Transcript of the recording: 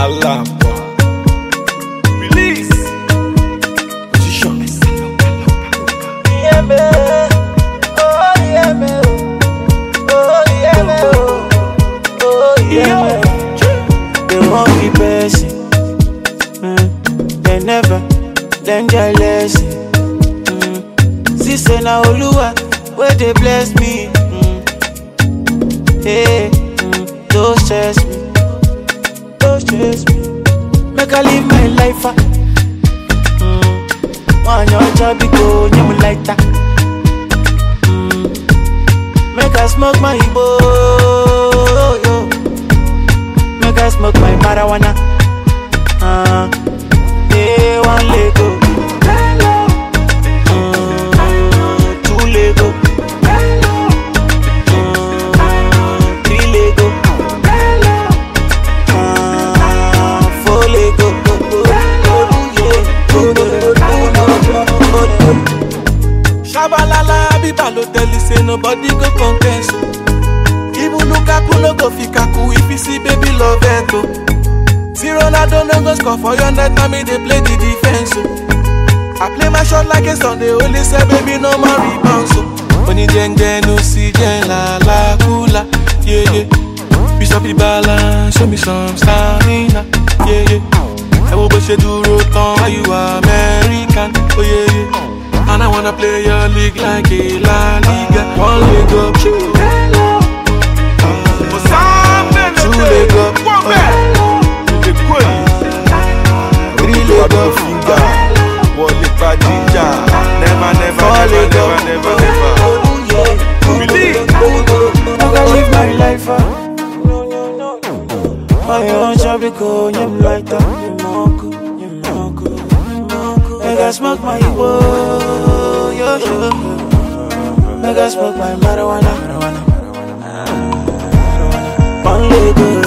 Allah. Release. Position. Yeah, man. Oh, yeah, man. Oh, yeah, man. Oh, yeah, man. They won't be patient. They never learn their lesson. Sister na Oluwa, where they bless me. Hey, don't stress me. Don't stress me. Make I live my life. Want your job, go, you like that. Make I smoke my Igbo, yo. Make I smoke my marijuana. Yeah, one Lego. Two Lego. Three Lego. Four Lego. Shabalala, Abiba no tell you say nobody go contest. Even Lukaku no go fikaku if you see baby love it. See Ronaldo no go score for your net, me they play the defense. I play my shot like a Sunday, only say baby no more rebound. Only jeng no see jeng la kula, yeah yeah. Bishop balance, show me some stamina, yeah yeah. I will push you to rotan, why you American, oh yeah yeah. And I wanna play your league like a La Liga. One leg up, two leg up, Three leg up finger. One leg back ginger. Never. Release. I gotta live my life. My own job, go, you like that. Make I smoke my Igbo, yo. Make I smoke my marijuana. One Lego.